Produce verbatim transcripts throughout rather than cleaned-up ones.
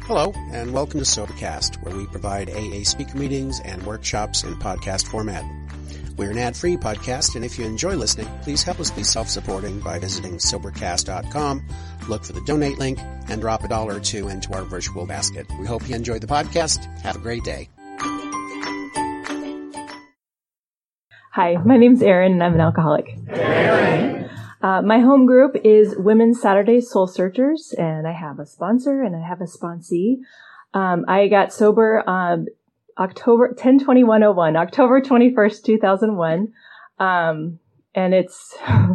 Hello, and welcome to Sobercast, where we provide A A speaker meetings and workshops in podcast format. We're an ad-free podcast, and if you enjoy listening, please help us be self-supporting by visiting Sobercast dot com, look for the donate link, and drop a dollar or two into our virtual basket. We hope you enjoy the podcast. Have a great day. Hi, my name's Erin, and I'm an alcoholic. Erin. Uh, my home group is Women's Saturday Soul Searchers, and I have a sponsor and I have a sponsee. Um, I got sober um, October ten twenty-one oh one, October twenty-first, two thousand one, um, and it's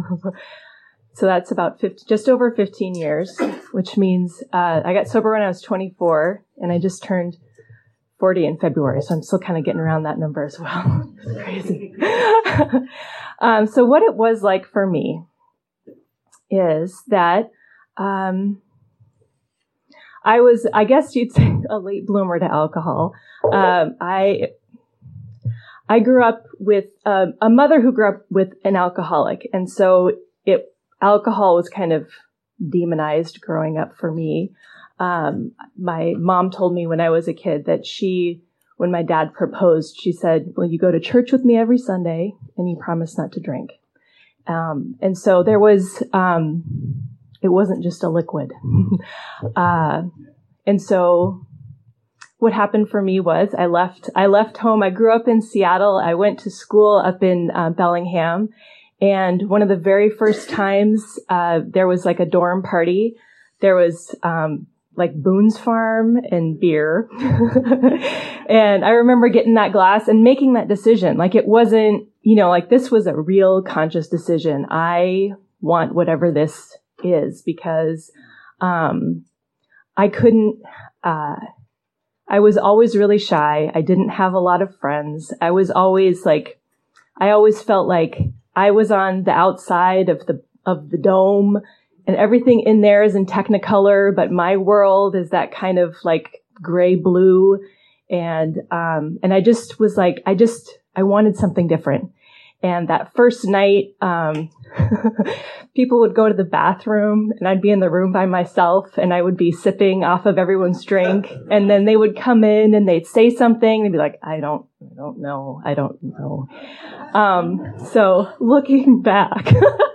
so that's about fifty, just over fifteen years, which means uh, I got sober when I was twenty-four, and I just turned forty in February, so I'm still kind of getting around that number as well. It's crazy. um, so what it was like for me is that um, I was, I guess you'd say, a late bloomer to alcohol. Um, I I grew up with uh, a mother who grew up with an alcoholic, and so it alcohol was kind of demonized growing up for me. Um, my mom told me when I was a kid that she, when my dad proposed, she said, "Will you go to church with me every Sunday, and you promise not to drink?" Um, and so there was, um, it wasn't just a liquid. uh, and so what happened for me was I left, I left home. I grew up in Seattle. I went to school up in uh, Bellingham. And one of the very first times, uh, there was like a dorm party. There was, um, like Boone's Farm and beer. And I remember getting that glass and making that decision. Like it wasn't, you know, like this was a real conscious decision. I want whatever this is because, um, I couldn't, uh, I was always really shy. I didn't have a lot of friends. I was always like, I always felt like I was on the outside of the, of the dome. And everything in there is in Technicolor, but my world is that kind of like gray blue. And, um, and I just was like, I just, I wanted something different. And that first night, um, people would go to the bathroom and I'd be in the room by myself and I would be sipping off of everyone's drink. And then they would come in and they'd say something. They'd be like, I don't, I don't know. I don't know. Um, so looking back,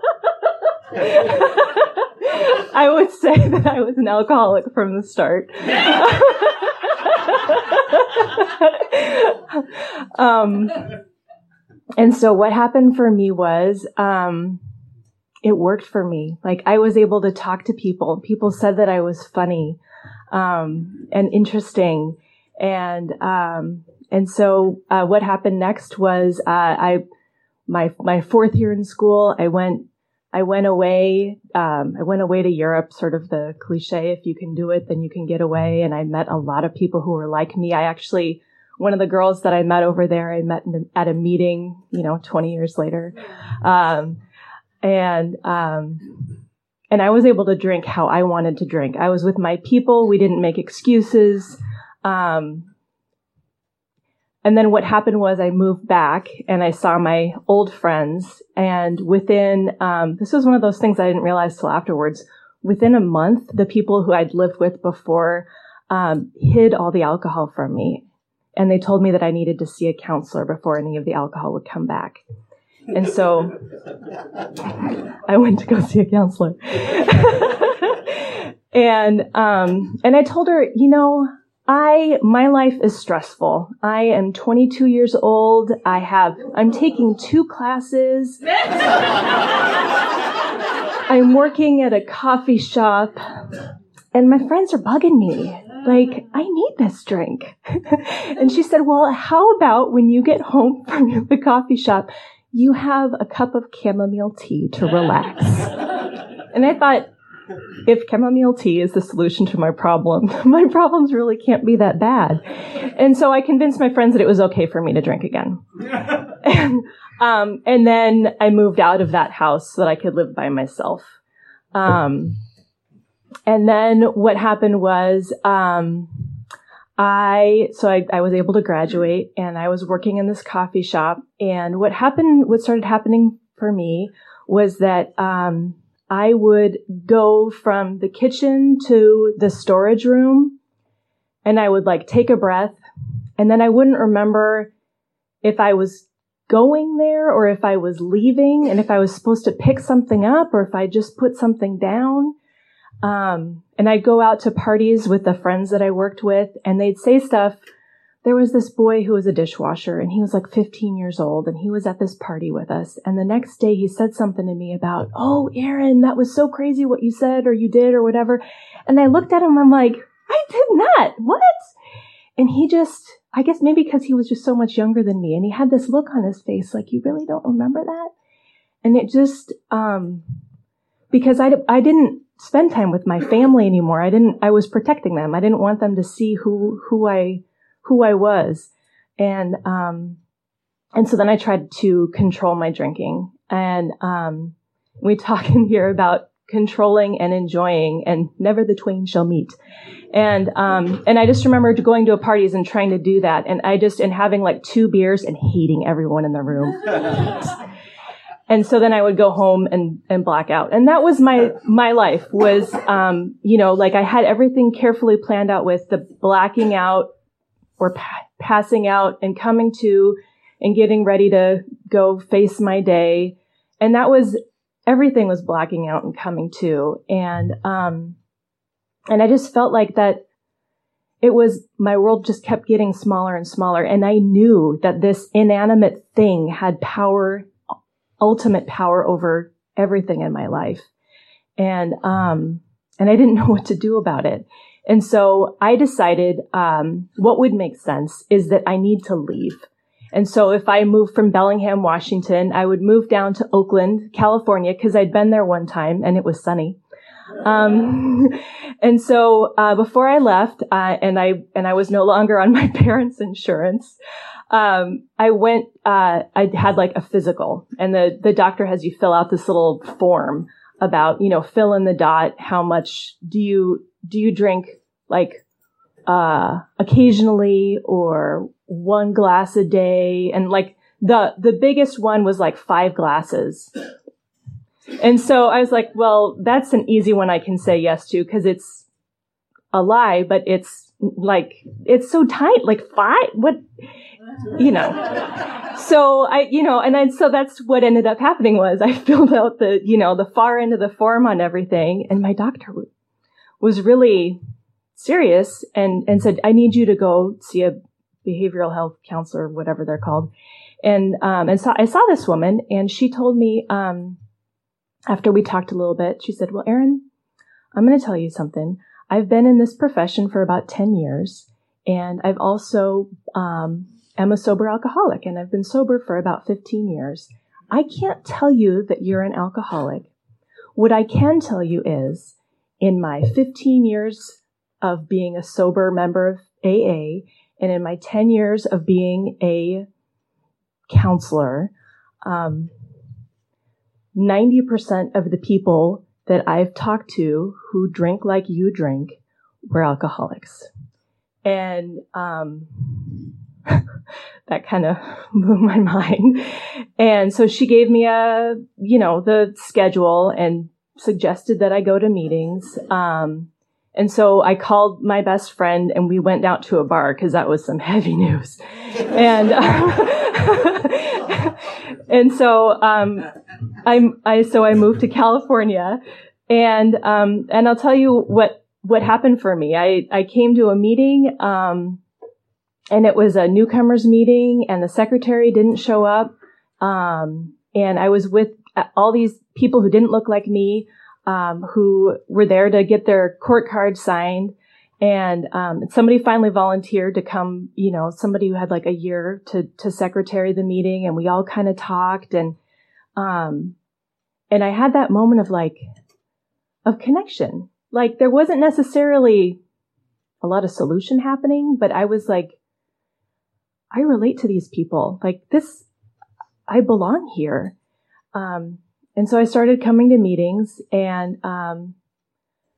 I would say that I was an alcoholic from the start. um, and so what happened for me was, um, it worked for me. Like I was able to talk to people. People said that I was funny, um, and interesting. And, um, and so, uh, what happened next was, uh, I, my, my fourth year in school, I went I went away, um, I went away to Europe, sort of the cliche, if you can do it, then you can get away. And I met a lot of people who were like me. I actually, one of the girls that I met over there, I met in, at a meeting, you know, twenty years later. Um, and, um, and I was able to drink how I wanted to drink. I was with my people. We didn't make excuses. Um, And then what happened was I moved back and I saw my old friends. And within, um, this was one of those things I didn't realize till afterwards. Within a month, the people who I'd lived with before um, hid all the alcohol from me. And they told me that I needed to see a counselor before any of the alcohol would come back. And so I went to go see a counselor. and um, and I told her, you know, I, my life is stressful. I am twenty-two years old. I have, I'm taking two classes. I'm working at a coffee shop and my friends are bugging me. Like, I need this drink. And she said, well, how about when you get home from the coffee shop, you have a cup of chamomile tea to relax. And I thought, if chamomile tea is the solution to my problem, my problems really can't be that bad. And so I convinced my friends that it was okay for me to drink again. and, um, and then I moved out of that house so that I could live by myself. Um, and then what happened was, um, I, so I, I was able to graduate and I was working in this coffee shop. And what happened, what started happening for me was that, um, I would go from the kitchen to the storage room and I would like take a breath, and then I wouldn't remember if I was going there or if I was leaving, and if I was supposed to pick something up or if I just put something down. Um, and I'd go out to parties with the friends that I worked with, and they'd say stuff. There was this boy who was a dishwasher, and he was like fifteen years old, and he was at this party with us. And the next day he said something to me about, oh, Erin, that was so crazy what you said or you did or whatever. And I looked at him, I'm like, I did not. What? And he just, I guess maybe because he was just so much younger than me, and he had this look on his face like, you really don't remember that? And it just, um, because I, I didn't spend time with my family anymore. I didn't, I was protecting them. I didn't want them to see who, who I, who I was. And, um, and so then I tried to control my drinking. And, um, we talk in here about controlling and enjoying, and never the twain shall meet. And, um, and I just remember going to parties and trying to do that. And I just, and having like two beers and hating everyone in the room. And so then I would go home and, and black out. And that was my, my life was, um, you know, like I had everything carefully planned out with the blacking out or pa- passing out and coming to and getting ready to go face my day. And that was, everything was blacking out and coming to. And, um, and I just felt like that it was, my world just kept getting smaller and smaller. And I knew that this inanimate thing had power, ultimate power over everything in my life. And, um, and I didn't know what to do about it. And so I decided, um, what would make sense is that I need to leave. And so if I moved from Bellingham, Washington, I would move down to Oakland, California, because I'd been there one time and it was sunny. Um, and so, uh, before I left, uh, and I, and I was no longer on my parents' insurance, um, I went, uh, I had like a physical, and the, the doctor has you fill out this little form about, you know, fill in the dot. How much do you, do you drink like, uh, occasionally or one glass a day? And like the, the biggest one was like five glasses. And so I was like, well, that's an easy one I can say yes to, because it's a lie, but it's like, it's so tight, like five, what, you know. So I, you know, and then, so that's what ended up happening was I filled out the, you know, the far end of the form on everything. And my doctor w- was really serious and, and said, I need you to go see a behavioral health counselor, whatever they're called. And, um, and so I saw this woman, and she told me, um, after we talked a little bit, she said, well, Erin, I'm going to tell you something. I've been in this profession for about ten years, and I've also, um, am a sober alcoholic, and I've been sober for about fifteen years. I can't tell you that you're an alcoholic. What I can tell you is, in my fifteen years of being a sober member of A A, and in my ten years of being a counselor, um, ninety percent of the people that I've talked to who drink like you drink were alcoholics. And um, that kind of blew my mind. And so she gave me a, you know, the schedule and suggested that I go to meetings. Um, and so I called my best friend, and we went out to a bar because that was some heavy news. And uh, and so um, I I so I moved to California, and um, and I'll tell you what what happened for me. I I came to a meeting, um, and it was a newcomers meeting, and the secretary didn't show up, um, and I was with all these people who didn't look like me. Um, who were there to get their court card signed. And um, somebody finally volunteered to come, you know, somebody who had like a year to, to secretary the meeting. And we all kind of talked. And um, and I had that moment of like, of connection. Like there wasn't necessarily a lot of solution happening, but I was like, I relate to these people. Like this, I belong here. Um And so I started coming to meetings, and um,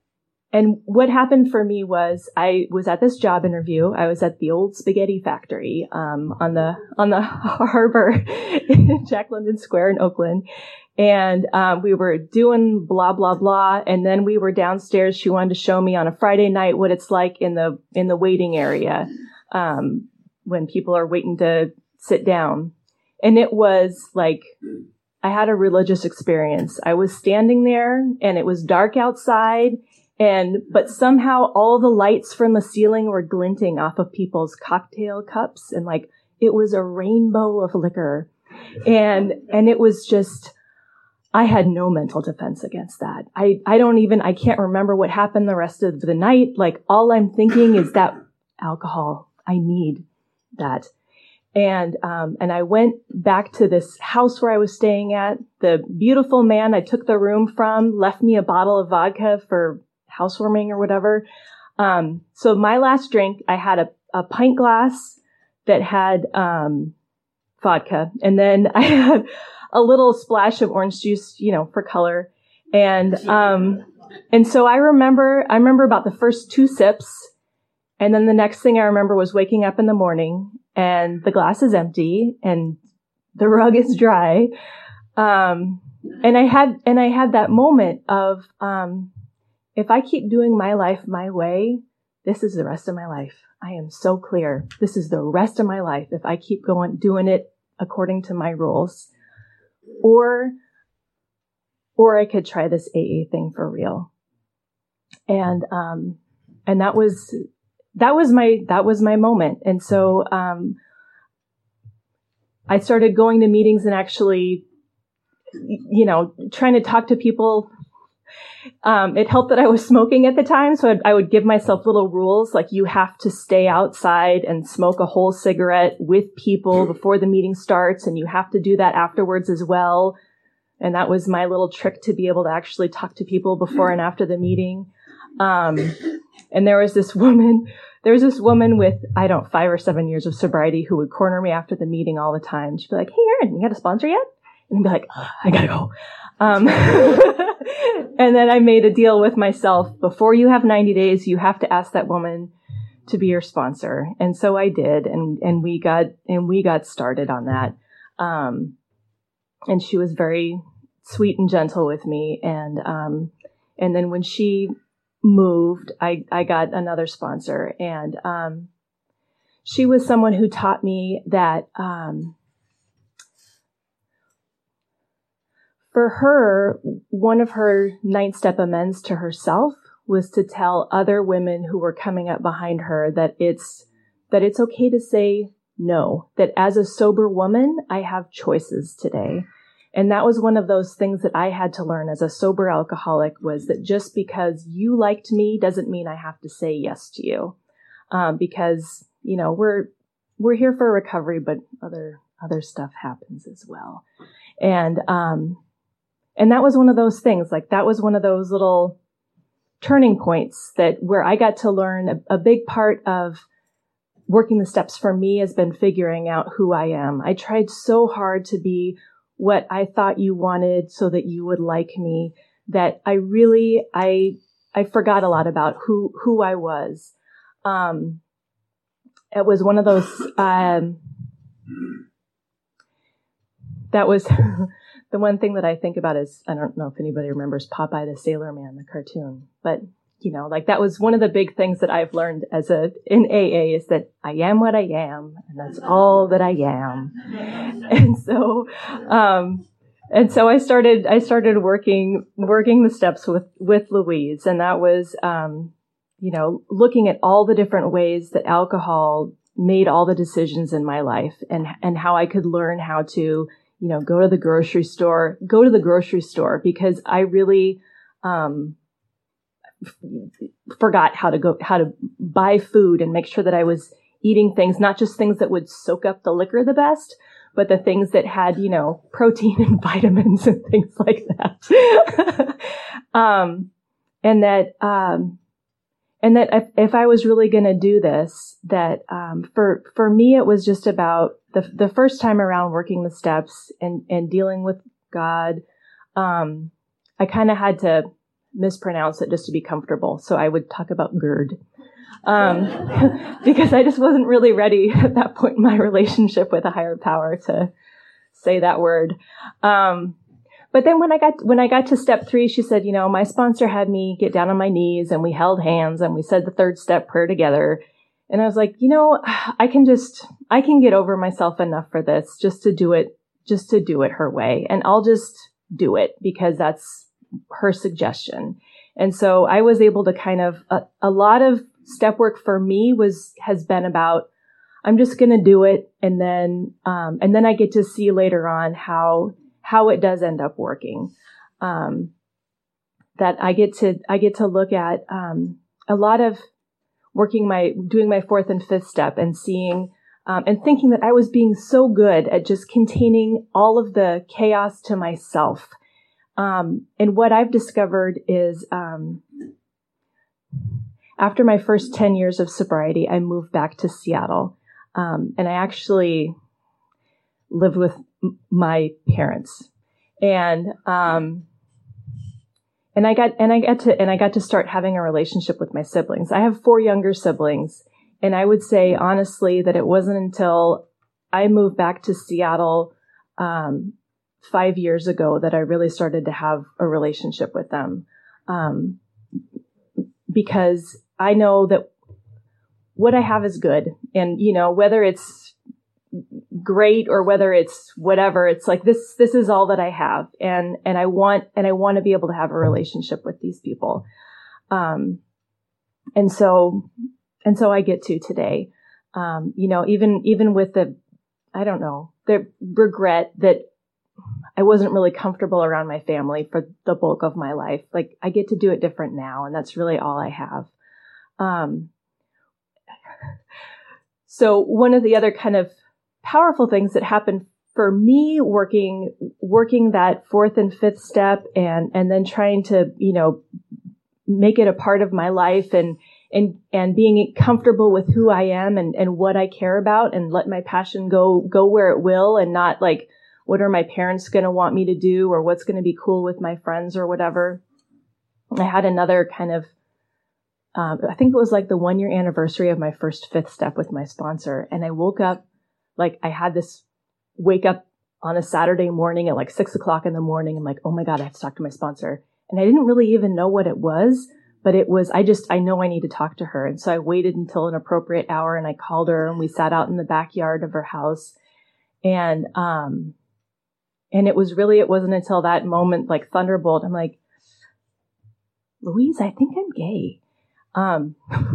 and what happened for me was I was at this job interview. I was at the old spaghetti factory, um, on the, on the harbor in Jack London Square in Oakland. And, um, we were doing blah, blah, blah. And then we were downstairs. She wanted to show me on a Friday night what it's like in the, in the waiting area, um, when people are waiting to sit down. And it was like, I had a religious experience. I was standing there and it was dark outside. And, but somehow all the lights from the ceiling were glinting off of people's cocktail cups. And like, it was a rainbow of liquor. And, and it was just, I had no mental defense against that. I, I don't even, I can't remember what happened the rest of the night. Like, all I'm thinking is that alcohol, I need that. And, um, and I went back to this house where I was staying at. The beautiful man I took the room from left me a bottle of vodka for housewarming or whatever. Um, so my last drink, I had a, a pint glass that had, um, vodka. And then I had a little splash of orange juice, you know, for color. And, um, and so I remember, I remember about the first two sips. And then the next thing I remember was waking up in the morning and the glass is empty and the rug is dry. Um, and I had, and I had that moment of, um, if I keep doing my life my way, this is the rest of my life. I am so clear. This is the rest of my life. If I keep going, doing it according to my rules, or, or I could try this A A thing for real. And, um, and that was, that was my, that was my moment. And so, um, I started going to meetings and actually, you know, trying to talk to people. Um, it helped that I was smoking at the time. So I'd, I would give myself little rules, like you have to stay outside and smoke a whole cigarette with people before the meeting starts. And you have to do that afterwards as well. And that was my little trick to be able to actually talk to people before and after the meeting. Um, and there was this woman, there was this woman with, I don't know, five or seven years of sobriety who would corner me after the meeting all the time. She'd be like, "Hey, Erin, you got a sponsor yet?" And I'd be like, oh, I gotta go. Um, and then I made a deal with myself. Before you have ninety days, you have to ask that woman to be your sponsor. And so I did. And, and we got, and we got started on that. Um, and she was very sweet and gentle with me. And, um, and then when she moved, I, I got another sponsor. And, um, she was someone who taught me that, um, for her, one of her ninth step amends to herself was to tell other women who were coming up behind her that it's, that it's okay to say no, that as a sober woman, I have choices today. And that was one of those things that I had to learn as a sober alcoholic, was that just because you liked me doesn't mean I have to say yes to you. Um, because, you know, we're, we're here for recovery, but other, other stuff happens as well. And, um, And that was one of those things, like that was one of those little turning points that where I got to learn a, a big part of working the steps for me has been figuring out who I am. I tried so hard to be what I thought you wanted so that you would like me, that I really, I, I forgot a lot about who, who I was. Um, it was one of those, um, that was, the one thing that I think about is, I don't know if anybody remembers Popeye the Sailor Man, the cartoon, but you know, like that was one of the big things that I've learned as a, in A A, is that I am what I am, and that's all that I am. And so, um, and so I started, I started working, working the steps with, with Louise. And that was, um, you know, looking at all the different ways that alcohol made all the decisions in my life, and, and how I could learn how to, you know, go to the grocery store, go to the grocery store, because I really, um, forgot how to go, how to buy food and make sure that I was eating things, not just things that would soak up the liquor the best, but the things that had, you know, protein and vitamins and things like that. um, and that, um, and that if, if I was really going to do this, that, um, for, for me, it was just about the, the first time around working the steps and, and dealing with God. Um, I kind of had to mispronounce it just to be comfortable. So I would talk about GERD. Um, because I just wasn't really ready at that point in my relationship with a higher power to say that word. Um, but then when I got, when I got to step three, she said, you know, my sponsor had me get down on my knees and we held hands and we said the third step prayer together. And I was like, you know, I can just, I can get over myself enough for this just to do it, just to do it her way. And I'll just do it because that's her suggestion. And so I was able to kind of, a, a lot of step work for me was, has been about, I'm just going to do it. And then, um, and then I get to see later on how, how it does end up working. Um, that I get to, I get to look at, um, a lot of working my, doing my fourth and fifth step and seeing, um, and thinking that I was being so good at just containing all of the chaos to myself. Um, and what I've discovered is, um, after my first ten years of sobriety, I moved back to Seattle. Um, and I actually lived with m- my parents. And, um, and I got, and I got to, and I got to start having a relationship with my siblings. I have four younger siblings. And I would say honestly that it wasn't until I moved back to Seattle, um, five years ago that I really started to have a relationship with them. Um, because I know that what I have is good. And, you know, whether it's great or whether it's whatever, it's like this, this is all that I have. And, and I want, and I want to be able to have a relationship with these people. Um, and so, and so I get to today, um, you know, even, even with the, I don't know, the regret that I wasn't really comfortable around my family for the bulk of my life. Like I get to do it different now. And that's really all I have. Um, so one of the other kind of powerful things that happened for me working, working that fourth and fifth step and, and then trying to, you know, make it a part of my life and, and, and being comfortable with who I am and, and what I care about and let my passion go, go where it will and not like, what are my parents going to want me to do or what's going to be cool with my friends or whatever. I had another kind of, um, I think it was like the one year anniversary of my first fifth step with my sponsor. And I woke up, like I had this wake up on a Saturday morning at like six o'clock in the morning. I'm like, oh my God, I have to talk to my sponsor. And I didn't really even know what it was, but it was, I just, I know I need to talk to her. And so I waited until an appropriate hour and I called her and we sat out in the backyard of her house. And, um, and it was really, it wasn't until that moment, like thunderbolt, I'm like, Louise, I think I'm gay. Um,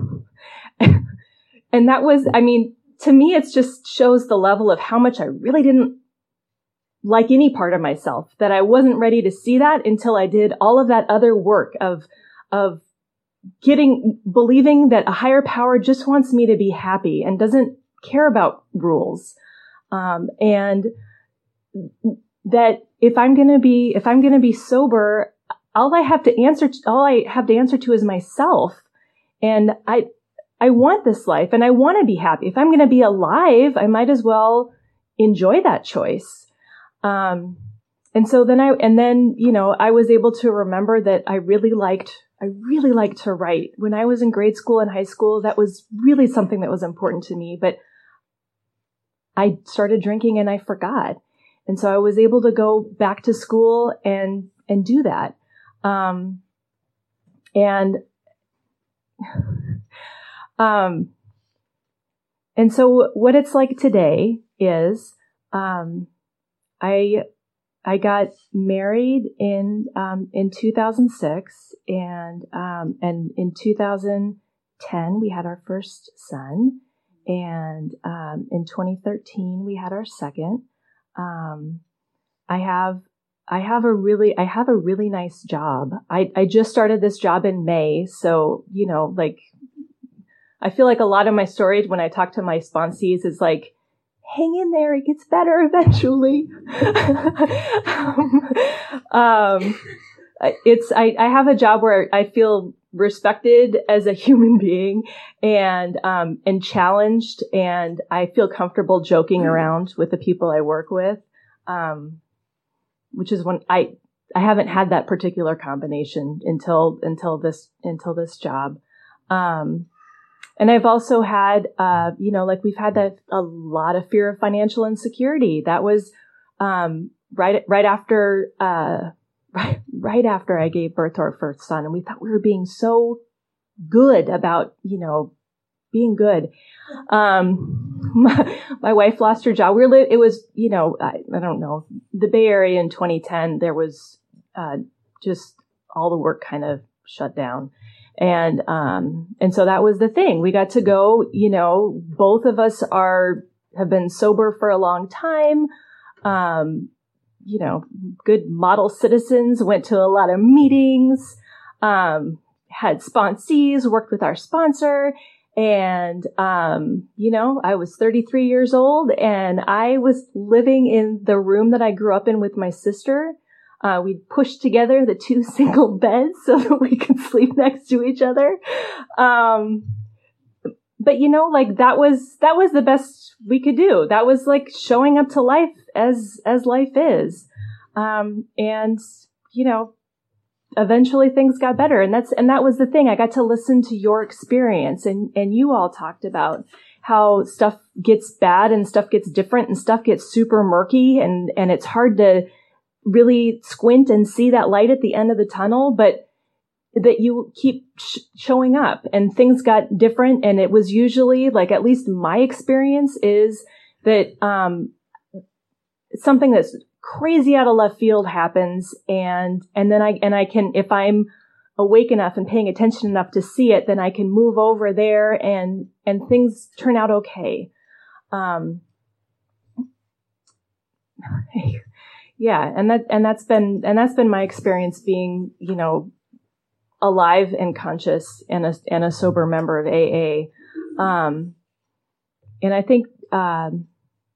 and that was, I mean, to me, it just shows the level of how much I really didn't like any part of myself, that I wasn't ready to see that until I did all of that other work of, of getting, believing that a higher power just wants me to be happy and doesn't care about rules. Um, and that if I'm going to be, if I'm going to be sober, all I have to answer, to, all I have to answer to is myself. And I, I want this life and I want to be happy. If I'm going to be alive, I might as well enjoy that choice. Um, and so then I, and then, you know, I was able to remember that I really liked, I really liked to write. When I was in grade school and high school, that was really something that was important to me, but I started drinking and I forgot. And so I was able to go back to school and, and do that. Um, and, um, and so what it's like today is, um, I, I got married in, um, in two thousand six and, um, and in two thousand ten, we had our first son. And, um, in twenty thirteen, we had our second. Um, I have, I have a really, I have a really nice job. I, I just started this job in May. So, you know, like, I feel like a lot of my stories when I talk to my sponsees is like, hang in there. It gets better eventually. um, um, it's, I, I have a job where I feel respected as a human being and, um, and challenged. And I feel comfortable joking around with the people I work with. Um, which is when I, I haven't had that particular combination until, until this, until this job. Um, and I've also had, uh, you know, like we've had that a lot of fear of financial insecurity. That was, um, right, right after, uh, right, right after I gave birth to our first son. And we thought we were being so good about, you know, being good. Um, my, my wife lost her job. We were, li- it was, you know, I, I don't know, the Bay Area in twenty ten, there was, uh, just all the work kind of shut down. And, um, and so that was the thing. We got to go, you know, both of us are, have been sober for a long time. Um, you know, good model citizens, went to a lot of meetings, um, had sponsees, worked with our sponsor. And, um, you know, I was thirty-three years old and I was living in the room that I grew up in with my sister. Uh, we pushed together the two single beds so that we could sleep next to each other. Um, but you know, like that was, that was the best we could do. That was like showing up to life as, as life is. Um, and, you know, eventually things got better. And that's, and that was the thing. I got to listen to your experience, and, and you all talked about how stuff gets bad and stuff gets different and stuff gets super murky, and, and it's hard to really squint and see that light at the end of the tunnel, but that you keep sh- showing up, and things got different. And it was usually, like, at least my experience is that, um, something that's crazy out of left field happens. And, and then I, and I can, if I'm awake enough and paying attention enough to see it, then I can move over there and, and things turn out okay. Um, yeah. And that, and that's been, and that's been my experience being, you know, alive and conscious and a, and a sober member of A A. Um, and I think, um,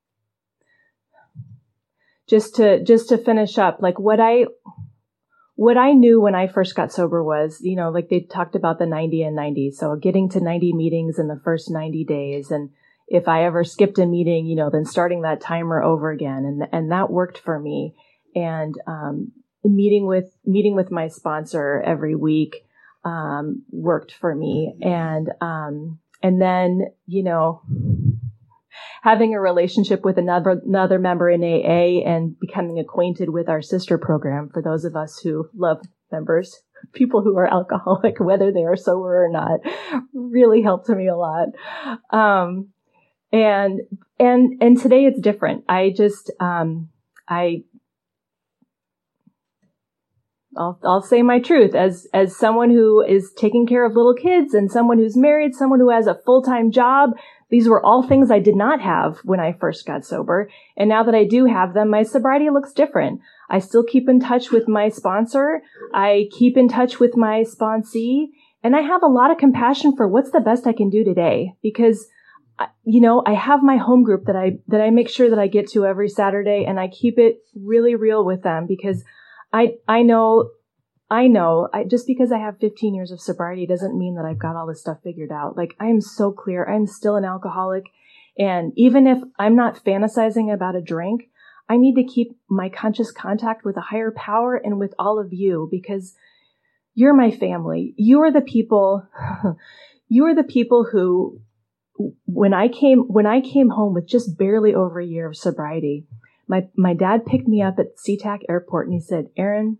Just to, just to finish up, like what I, what I knew when I first got sober was, you know, like they talked about the ninety and ninety. So getting to ninety meetings in the first ninety days. And if I ever skipped a meeting, you know, then starting that timer over again. And, and that worked for me. And, um, meeting with, meeting with my sponsor every week, um, worked for me. And, um, and then, you know, having a relationship with another another member in A A and becoming acquainted with our sister program, for those of us who love members, people who are alcoholic, whether they are sober or not, really helped me a lot. Um, and and and today it's different. I just um, I. I'll, I'll say my truth as, as someone who is taking care of little kids and someone who's married, someone who has a full-time job. These were all things I did not have when I first got sober. And now that I do have them, my sobriety looks different. I still keep in touch with my sponsor. I keep in touch with my sponsee, and I have a lot of compassion for what's the best I can do today, because, you know, I have my home group that I, that I make sure that I get to every Saturday, and I keep it really real with them, because I, I know, I know, I, just because I have fifteen years of sobriety doesn't mean that I've got all this stuff figured out. Like, I am so clear. I'm still an alcoholic. And even if I'm not fantasizing about a drink, I need to keep my conscious contact with a higher power and with all of you, because you're my family. You are the people, you are the people who, when I came, when I came home with just barely over a year of sobriety, My my dad picked me up at SeaTac Airport, and he said, "Erin,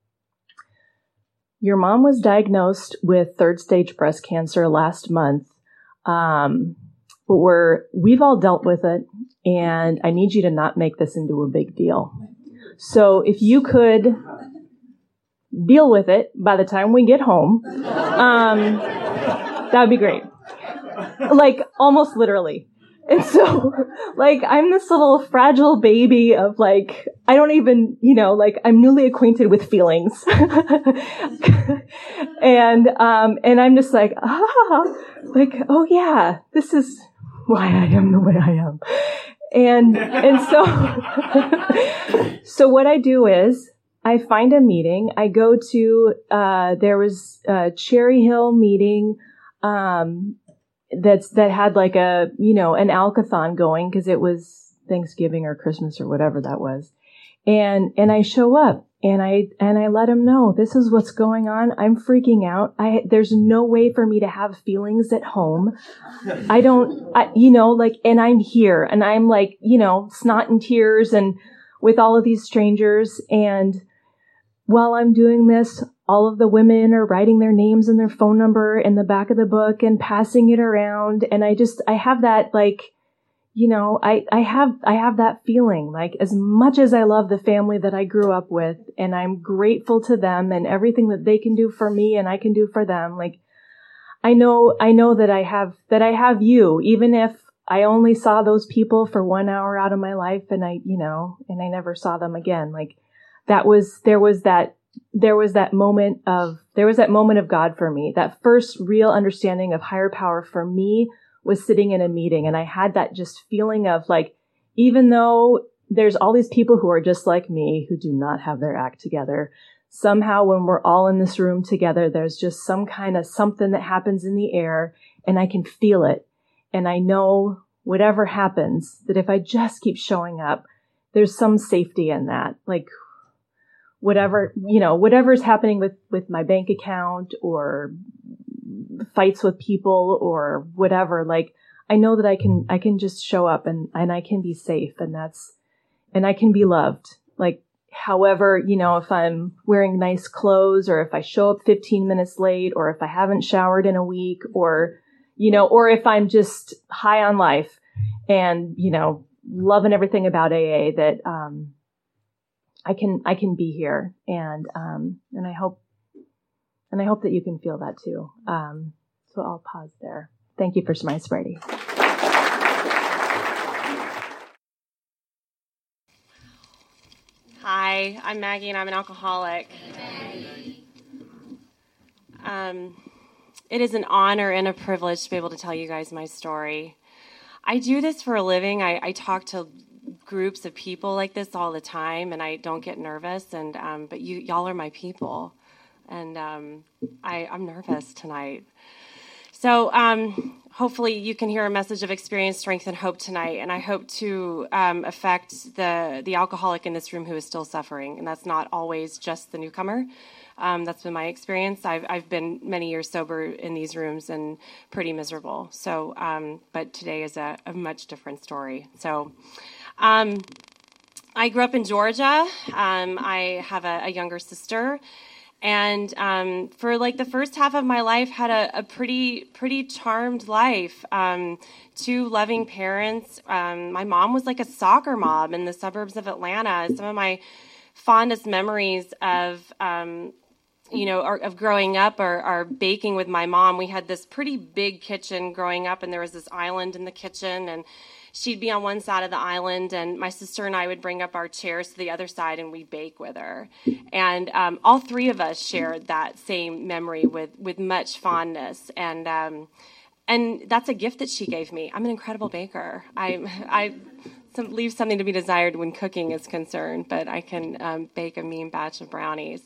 your mom was diagnosed with third stage breast cancer last month, um, but we're we've all dealt with it, and I need you to not make this into a big deal. So if you could deal with it by the time we get home, um, that would be great." Like, almost literally. And so, like, I'm this little fragile baby of, like, I don't even, you know, like, I'm newly acquainted with feelings. and, um, and I'm just like, ah, like, oh yeah, this is why I am the way I am. And, and so, so what I do is I find a meeting. I go to, uh, there was a Cherry Hill meeting, um, that's, that had like a, you know, an alkathon going, because it was Thanksgiving or Christmas or whatever that was. And, and I show up, And I, and I let him know, this is what's going on. I'm freaking out. I, there's no way for me to have feelings at home. I don't, I, you know, like, and I'm here and I'm like, you know, snot and tears and with all of these strangers. And while I'm doing this, all of the women are writing their names and their phone number in the back of the book and passing it around. And I just, I have that like, you know, I, I have, I have that feeling like as much as I love the family that I grew up with and I'm grateful to them and everything that they can do for me and I can do for them. Like, I know, I know that I have, that I have you, even if I only saw those people for one hour out of my life and I, you know, and I never saw them again. Like that was, there was that, there was that moment of, there was that moment of God for me, that first real understanding of higher power for me was sitting in a meeting. And I had that just feeling of like, even though there's all these people who are just like me, who do not have their act together, somehow when we're all in this room together, there's just some kind of something that happens in the air and I can feel it. And I know whatever happens, that if I just keep showing up, there's some safety in that. Like whatever, you know, whatever's happening with, with my bank account or fights with people or whatever, like I know that I can, I can just show up and, and I can be safe and that's, and I can be loved. Like, however, you know, if I'm wearing nice clothes or if I show up fifteen minutes late or if I haven't showered in a week or, you know, or if I'm just high on life and, you know, loving everything about A A that, um, I can, I can be here and, um, and I hope, and I hope that you can feel that too. Um, so I'll pause there. Thank you for my sobriety. Hi, I'm Maggie and I'm an alcoholic. Um, it is an honor and a privilege to be able to tell you guys my story. I do this for a living. I, I talk to groups of people like this all the time and I don't get nervous and um, but you y'all are my people. And um, I, I'm nervous tonight. So um, hopefully you can hear a message of experience, strength, and hope tonight. And I hope to um, affect the, the alcoholic in this room who is still suffering. And that's not always just the newcomer. Um, that's been my experience. I've, I've been many years sober in these rooms and pretty miserable. So, um, but today is a, a much different story. So um, I grew up in Georgia. Um, I have a, a younger sister. And um, for like the first half of my life, had a, a pretty pretty charmed life. Um, two loving parents. Um, my mom was like a soccer mom in the suburbs of Atlanta. Some of my fondest memories of um, you know are, of growing up are, are baking with my mom. We had this pretty big kitchen growing up, and there was this island in the kitchen, and she'd be on one side of the island, and my sister and I would bring up our chairs to the other side, and we'd bake with her. And um, all three of us shared that same memory with, with much fondness. And um, and that's a gift that she gave me. I'm an incredible baker. I I some, leave something to be desired when cooking is concerned, but I can um, bake a mean batch of brownies.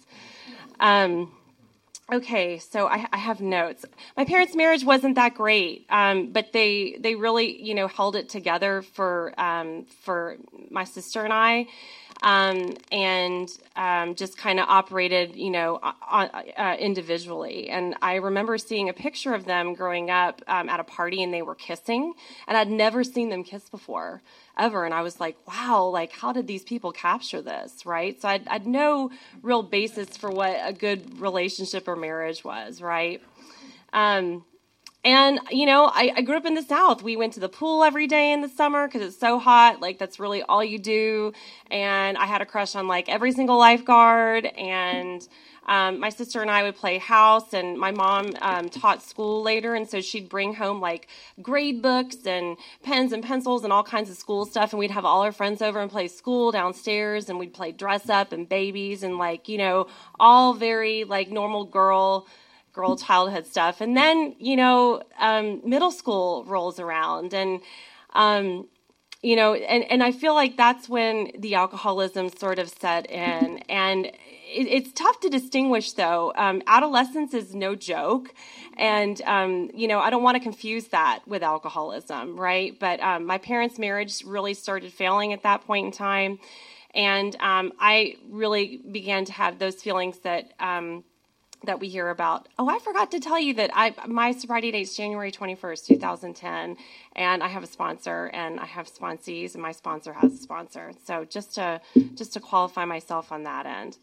Um, Okay, so I, I have notes. My parents' marriage wasn't that great, um, but they they really you know held it together for um, for my sister and I, um, and um, just kind of operated you know uh, uh, individually. And I remember seeing a picture of them growing up um, at a party, and they were kissing, and I'd never seen them kiss before. Ever. And I was like, wow, like, how did these people capture this, right? So I'd, I'd no real basis for what a good relationship or marriage was, right? Um, and, you know, I, I grew up in the South. We went to the pool every day in the summer because it's so hot. Like, that's really all you do. And I had a crush on, like, every single lifeguard. And Um, my sister and I would play house, and my mom um, taught school later, and so she'd bring home like grade books and pens and pencils and all kinds of school stuff, and we'd have all our friends over and play school downstairs, and we'd play dress up and babies and like, you know, all very like normal girl girl childhood stuff. And then, you know, um, middle school rolls around, and um, you know, and, and I feel like that's when the alcoholism sort of set in. And it, it's tough to distinguish, though. Um, adolescence is no joke. And, um, you know, I don't want to confuse that with alcoholism, right? But um, my parents' marriage really started failing at that point in time. And um, I really began to have those feelings that um, that we hear about. Oh, I forgot to tell you that I my sobriety date is January twenty-first, twenty ten, and I have a sponsor, and I have sponsees, and my sponsor has a sponsor. So just to just to qualify myself on that end.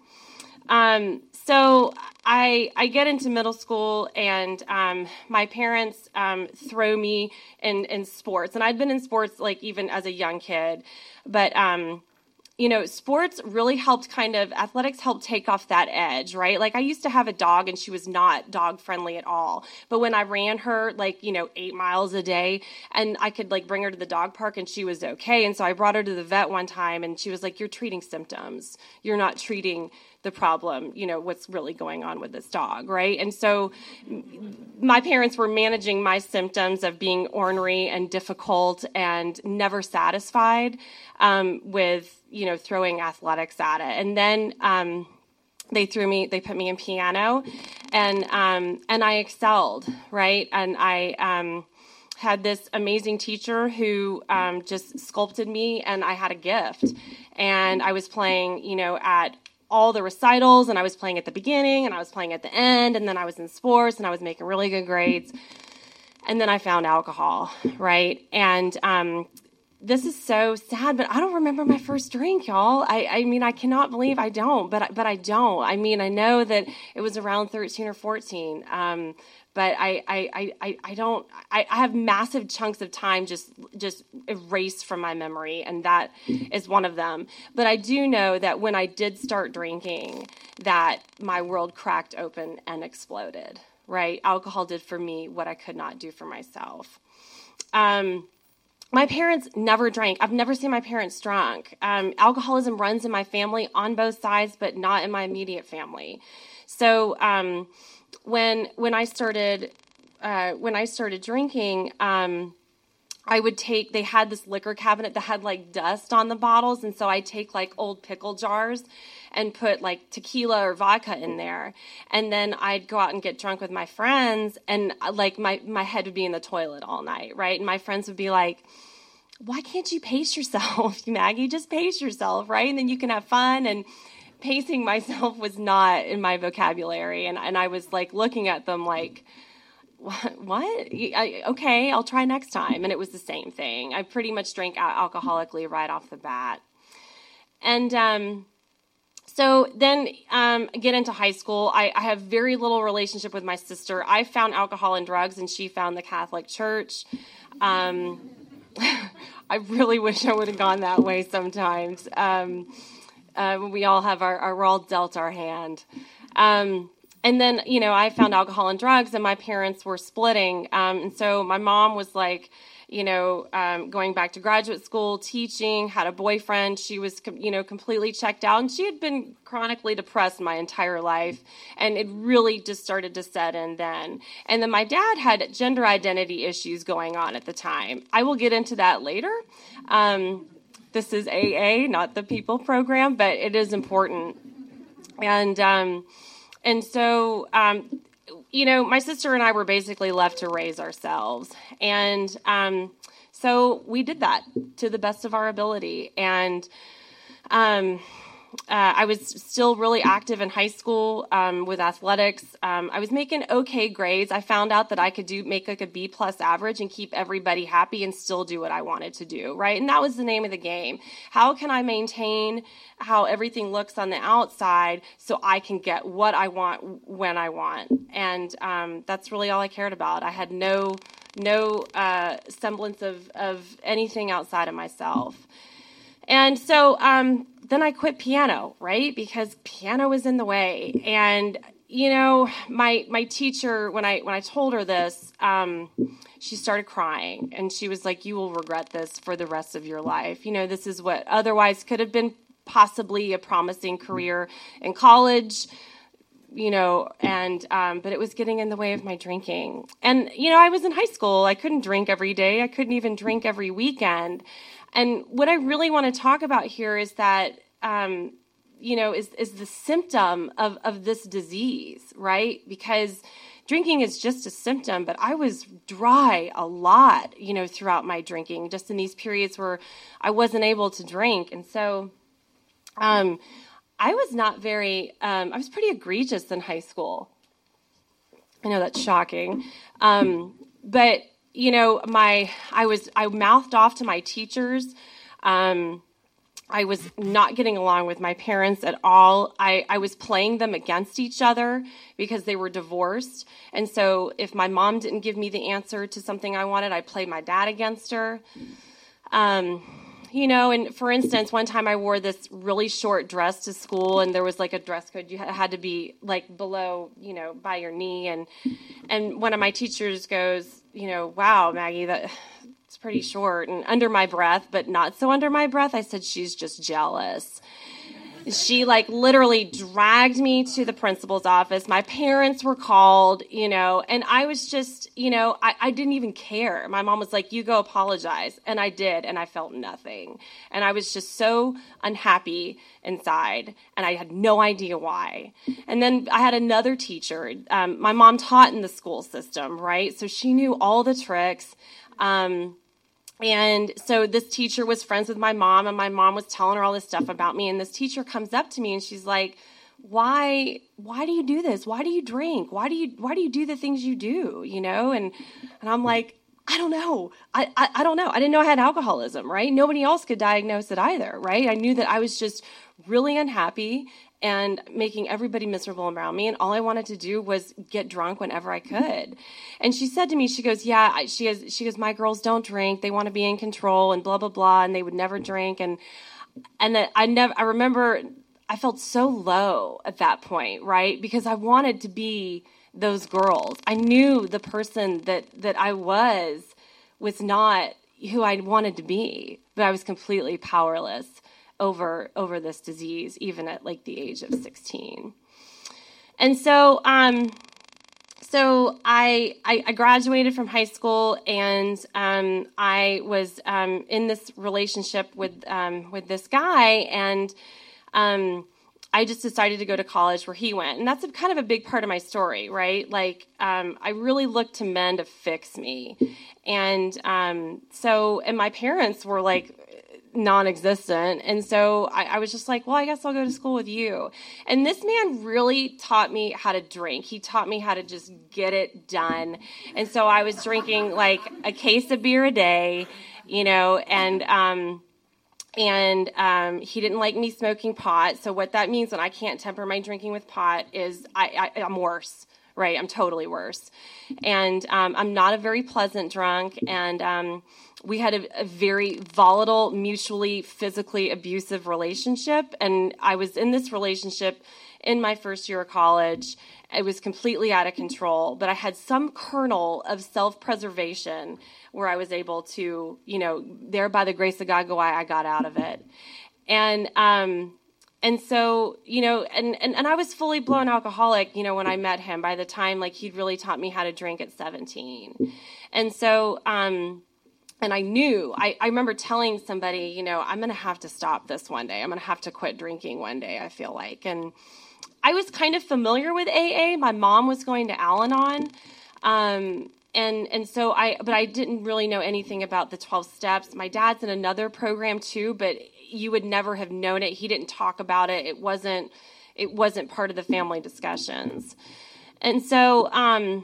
Um, so I I get into middle school, and um, my parents um, throw me in, in sports, and I'd been in sports like even as a young kid, but um, you know, sports really helped kind of, athletics helped take off that edge, right? Like I used to have a dog and she was not dog friendly at all. But when I ran her like, you know, eight miles a day and I could like bring her to the dog park and she was okay. And so I brought her to the vet one time and she was like, you're treating symptoms. You're not treating the problem, you know, what's really going on with this dog, right? And so my parents were managing my symptoms of being ornery and difficult and never satisfied um, with, you know, throwing athletics at it. And then um, they threw me, they put me in piano, and um, and I excelled, right? And I um, had this amazing teacher who um, just sculpted me, and I had a gift. And I was playing, you know, at all the recitals, and I was playing at the beginning, and I was playing at the end, and then I was in sports, and I was making really good grades. And then I found alcohol, right? And um, this is so sad, but I don't remember my first drink, y'all. I, I mean, I cannot believe I don't, but but I don't. I mean, I know that it was around thirteen or fourteen, um, but I I, I, I don't. I, I have massive chunks of time just just erased from my memory, and that is one of them. But I do know that when I did start drinking, that my world cracked open and exploded. Right? Alcohol did for me what I could not do for myself. Um, My parents never drank. I've never seen my parents drunk. Um, alcoholism runs in my family on both sides, but not in my immediate family. So um, when when I started uh, when I started drinking, um, I would take. They had this liquor cabinet that had like dust on the bottles, and so I'd take like old pickle jars and put like tequila or vodka in there, and then I'd go out and get drunk with my friends, and like my my head would be in the toilet all night, right? And my friends would be like, why can't you pace yourself, Maggie? Just pace yourself, right? And then you can have fun. And pacing myself was not in my vocabulary. And, and I was like looking at them like, what? what? I, okay, I'll try next time. And it was the same thing. I pretty much drank alcoholically right off the bat. And um, so then um, get into high school. I, I have very little relationship with my sister. I found alcohol and drugs, and she found the Catholic Church. Um I really wish I would have gone that way sometimes. Um, uh, we all have our, our, we're all dealt our hand. Um, and then, you know, I found alcohol and drugs, and my parents were splitting. Um, and so my mom was like, you know, um, going back to graduate school, teaching, had a boyfriend. She was, you know, completely checked out, and she had been chronically depressed my entire life, and it really just started to set in then. And then my dad had gender identity issues going on at the time. I will get into that later. Um, this is A A, not the People program, but it is important. And um, and so. Um, You know, my sister and I were basically left to raise ourselves. And um, so we did that to the best of our ability. And um, uh, I was still really active in high school um, with athletics. Um, I was making okay grades. I found out that I could do make like a B plus average and keep everybody happy and still do what I wanted to do, right? And that was the name of the game. How can I maintain how everything looks on the outside so I can get what I want when I want? And um, that's really all I cared about. I had no no uh, semblance of, of anything outside of myself. And so um, then I quit piano, right? Because piano was in the way. And, you know, my my teacher, when I when I told her this, um, she started crying. And she was like, you will regret this for the rest of your life. You know, this is what otherwise could have been possibly a promising career in college, you know, and um, but it was getting in the way of my drinking. And, you know, I was in high school. I couldn't drink every day. I couldn't even drink every weekend. And what I really want to talk about here is that, um, you know, is, is the symptom of, of this disease, right? Because drinking is just a symptom, but I was dry a lot, you know, throughout my drinking, just in these periods where I wasn't able to drink. And so Um, I was not very, um, I was pretty egregious in high school. I know that's shocking. Um, but, you know, my, I was, I mouthed off to my teachers. Um, I was not getting along with my parents at all. I, I was playing them against each other because they were divorced. And so if my mom didn't give me the answer to something I wanted, I played my dad against her. Um, you know, and for instance, one time I wore this really short dress to school, and there was like a dress code. You had to be like below, you know, by your knee. And, and one of my teachers goes, you know, wow, Maggie, that it's pretty short. And under my breath, but not so under my breath, I said, she's just jealous. She like literally dragged me to the principal's office. My parents were called, you know, and I was just, you know, I, I didn't even care. My mom was like, you go apologize. And I did. And I felt nothing. And I was just so unhappy inside. And I had no idea why. And then I had another teacher. Um, my mom taught in the school system, right? So she knew all the tricks. Um, And so this teacher was friends with my mom, and my mom was telling her all this stuff about me. And this teacher comes up to me and she's like, why, why do you do this? Why do you drink? Why do you, why do you do the things you do? You know? And, and I'm like, I don't know. I, I, I don't know. I didn't know I had alcoholism, right? Nobody else could diagnose it either, right? I knew that I was just really unhappy and making everybody miserable around me. And all I wanted to do was get drunk whenever I could. And she said to me, she goes, yeah, I, she goes, she goes, my girls don't drink. They want to be in control and blah, blah, blah. And they would never drink. And, and I never, I remember I felt so low at that point, right? Because I wanted to be those girls. I knew the person that, that I was, was not who I wanted to be, but I was completely powerless over over this disease, even at like the age of sixteen. And so um, so I, I I graduated from high school, and um, I was um, in this relationship with um, with this guy, and um, I just decided to go to college where he went. And that's a, kind of a big part of my story, right? Like, um, I really looked to men to fix me. And um, so, and my parents were like, non-existent. And so I, I was just like, well, I guess I'll go to school with you. And this man really taught me how to drink. He taught me how to just get it done. And so I was drinking like a case of beer a day, you know, and, um, and um, he didn't like me smoking pot. So what that means when I can't temper my drinking with pot is I, I, I'm worse. Right, I'm totally worse. And um, I'm not a very pleasant drunk, and um, we had a, a very volatile, mutually physically abusive relationship, and I was in this relationship in my first year of college. It was completely out of control, but I had some kernel of self-preservation where I was able to, you know, there by the grace of God, go, I, I got out of it. And um And so, you know, and, and, and I was fully blown alcoholic, you know, when I met him. By the time, like, he'd really taught me how to drink at seventeen. And so, um, and I knew, I, I remember telling somebody, you know, I'm going to have to stop this one day. I'm going to have to quit drinking one day, I feel like. And I was kind of familiar with A A. My mom was going to Al-Anon. Um, and, and so I, but I didn't really know anything about the twelve steps. My dad's in another program too, but you would never have known it. He didn't talk about it. It wasn't, it wasn't part of the family discussions. And so, um,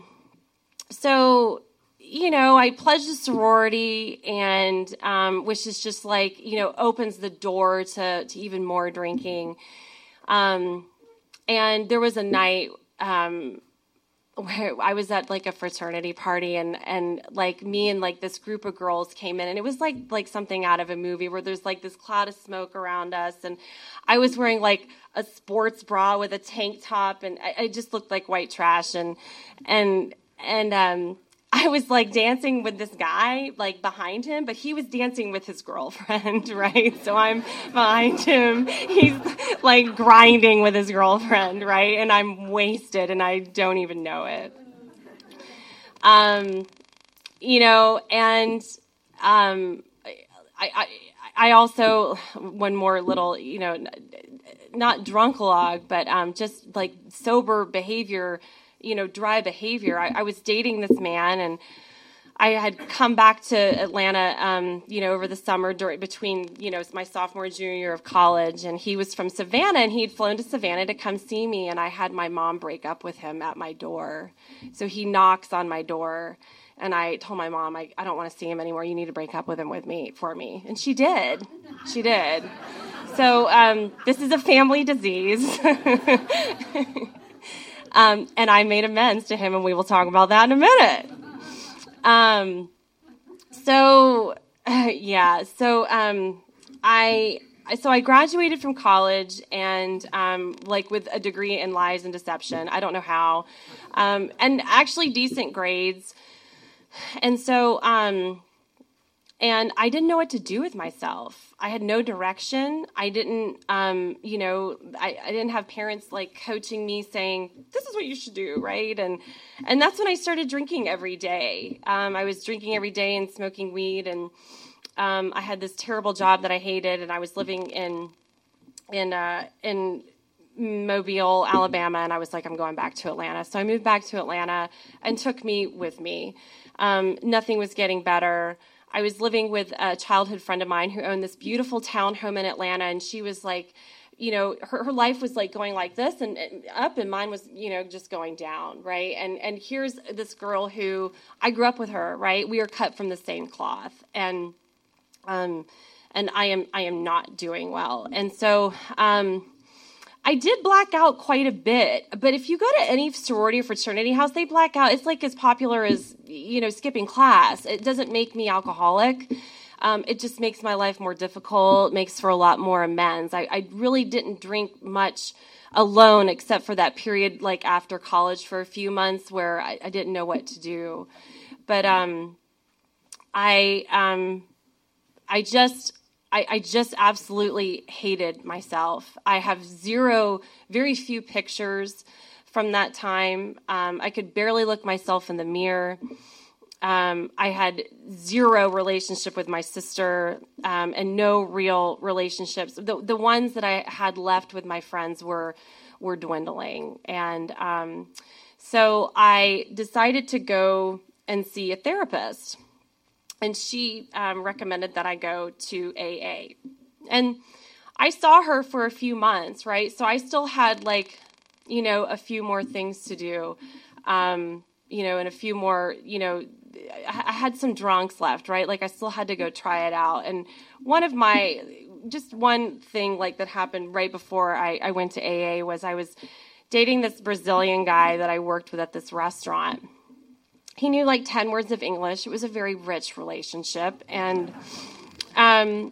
so, you know, I pledged a sorority, and, um, which is just like, you know, opens the door to, to even more drinking. Um, and there was a night, um, where I was at like a fraternity party, and, and like me and like this group of girls came in, and it was like, like something out of a movie where there's like this cloud of smoke around us. And I was wearing like a sports bra with a tank top, and I, I just looked like white trash. And, and, and, um, I was like dancing with this guy like behind him, but he was dancing with his girlfriend, right? So I'm behind him. He's like grinding with his girlfriend, right? And I'm wasted, and I don't even know it. Um, you know, and um, I, I, I also, one more little, you know, not drunk-a-log, but um, just like sober behavior, you know, dry behavior. I, I was dating this man, and I had come back to Atlanta, um, you know, over the summer during, between, you know, my sophomore and junior year of college, and he was from Savannah, and he'd flown to Savannah to come see me, and I had my mom break up with him at my door. So he knocks on my door, and I told my mom, I, I don't want to see him anymore. You need to break up with him with me for me. And she did. She did. So um, this is a family disease. um, and I made amends to him, and we will talk about that in a minute. Um, so, uh, yeah, so, um, I, so I graduated from college and, um, like with a degree in lies and deception. I don't know how, um, and actually decent grades. And so, um, and I didn't know what to do with myself. I had no direction. I didn't, um, you know, I, I didn't have parents like coaching me saying, this is what you should do, right? And and that's when I started drinking every day. Um, I was drinking every day and smoking weed, and um, I had this terrible job that I hated, and I was living in in uh, in Mobile, Alabama, and I was like, I'm going back to Atlanta. So I moved back to Atlanta and took me with me. Um, nothing was getting better. I was living with a childhood friend of mine who owned this beautiful townhome in Atlanta, and she was like, you know, her, her life was like going like this and, and up, and mine was, you know, just going down, right? And and here's this girl who I grew up with her, right? We are cut from the same cloth, and um, and I am I am not doing well, and so um. I did black out quite a bit, but if you go to any sorority or fraternity house, they black out. It's like as popular as, you know, skipping class. It doesn't make me alcoholic. Um, it just makes my life more difficult, makes for a lot more amends. I, I really didn't drink much alone except for that period like after college for a few months where I, I didn't know what to do. But um, I um, I just... I, I just absolutely hated myself. I have zero, very few pictures from that time. Um, I could barely look myself in the mirror. Um, I had zero relationship with my sister, um, and no real relationships. The the ones that I had left with my friends were were dwindling, and um, so I decided to go and see a therapist. And she um, recommended that I go to A A. And I saw her for a few months, right? So I still had, like, you know, a few more things to do, um, you know, and a few more, you know, I had some drunks left, right? Like, I still had to go try it out. And one of my, just one thing, like, that happened right before I, I went to A A was I was dating this Brazilian guy that I worked with at this restaurant. He knew like ten words of English. It was a very rich relationship. And um,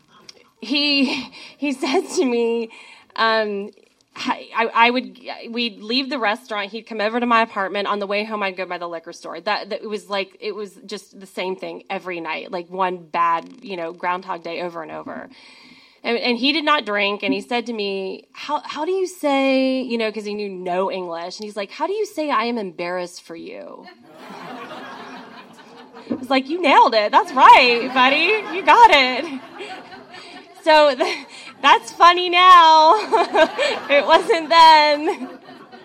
he he said to me, um, I, I would, we'd leave the restaurant. He'd come over to my apartment. On the way home, I'd go by the liquor store. That, that it was like, it was just the same thing every night, like one bad, you know, Groundhog Day over and over. And, and he did not drink, and he said to me, how how do you say, you know, because he knew no English, and he's like, how do you say I am embarrassed for you? I was like, you nailed it. That's right, buddy. You got it. So th- that's funny now. It wasn't then.